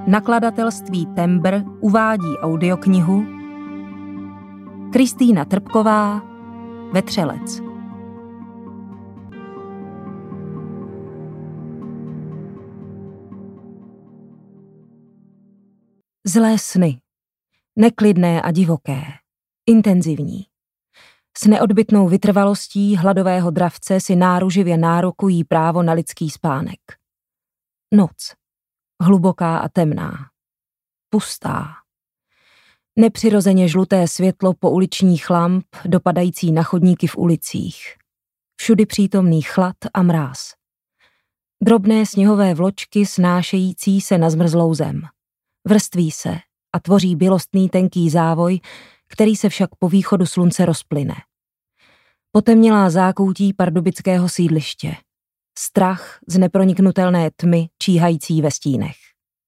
Nakladatelství Tembr uvádí audioknihu Kristýna Trpková Vetřelec. Zlé sny. Neklidné a divoké. Intenzivní. S neodbytnou vytrvalostí hladového dravce si náruživě nárokují právo na lidský spánek. Noc. Hluboká a temná. Pustá. Nepřirozeně žluté světlo pouličních lamp dopadající na chodníky v ulicích. Všudy přítomný chlad a mráz. Drobné sněhové vločky snášející se na zmrzlou zem. Vrství se a tvoří bělostný tenký závoj, který se však po východu slunce rozplyne. Potemnělá zákoutí pardubického sídliště. Strach z neproniknutelné tmy číhající ve stínech.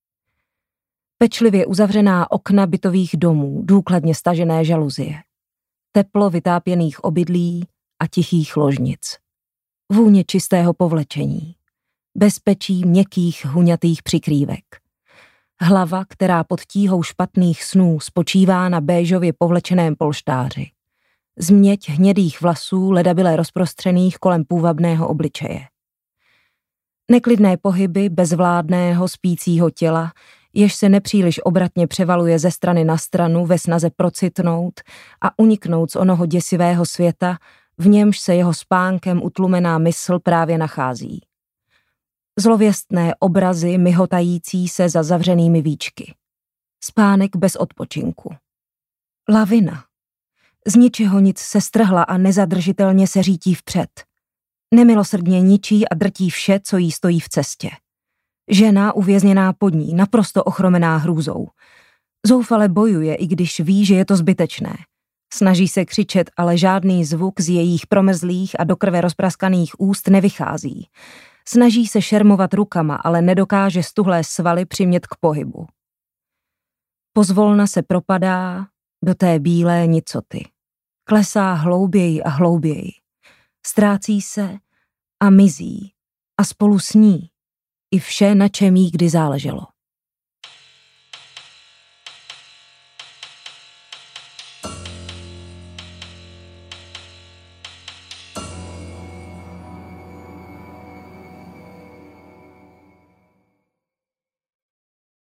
Pečlivě uzavřená okna bytových domů, důkladně stažené žaluzie. Teplo vytápěných obydlí a tichých ložnic. Vůně čistého povlečení. Bezpečí měkkých huňatých přikrývek. Hlava, která pod tíhou špatných snů spočívá na béžově povlečeném polštáři. Změť hnědých vlasů ledabyle rozprostřených kolem půvabného obličeje. Neklidné pohyby bezvládného spícího těla, jež se nepříliš obratně převaluje ze strany na stranu ve snaze procitnout a uniknout z onoho děsivého světa, v němž se jeho spánkem utlumená mysl právě nachází. Zlověstné obrazy myhotající se za zavřenými víčky. Spánek bez odpočinku. Lavina. Z ničeho nic se strhla a nezadržitelně se řítí vpřed. Nemilosrdně ničí a drtí vše, co jí stojí v cestě. Žena uvězněná pod ní, naprosto ochromená hrůzou. Zoufale bojuje, i když ví, že je to zbytečné. Snaží se křičet, ale žádný zvuk z jejich promrzlých a do krve rozpraskaných úst nevychází. Snaží se šermovat rukama, ale nedokáže stuhlé svaly přimět k pohybu. Pozvolna se propadá do té bílé nicoty. Klesá hlouběji a hlouběji. Ztrácí se a mizí a spolu s ní i vše, na čem jí kdy záleželo.